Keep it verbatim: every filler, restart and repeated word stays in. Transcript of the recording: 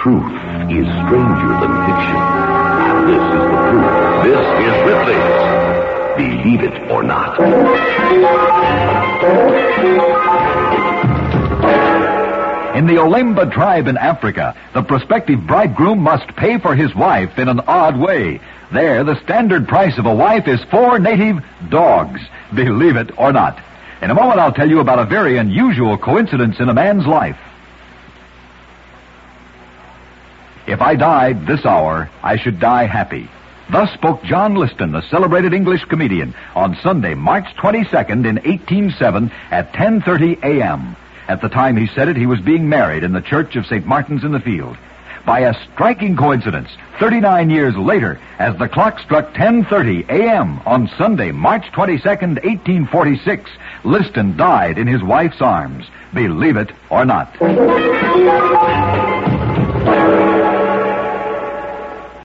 Truth is stranger than fiction. And this is the proof. This is Ripley's Believe It or Not. In the Olemba tribe in Africa, the prospective bridegroom must pay for his wife in an odd way. There, the standard price of a wife is four native dogs. Believe it or not. In a moment, I'll tell you about a very unusual coincidence in a man's life. If I died this hour, I should die happy. Thus spoke John Liston, the celebrated English comedian, on Sunday, March twenty-second in eighteen oh seven at ten thirty a.m. At the time he said it, he was being married in the church of Saint Martin's in the Field. By a striking coincidence, thirty-nine years later, as the clock struck ten thirty a.m. on Sunday, March twenty-second, eighteen forty-six, Liston died in his wife's arms. Believe it or not.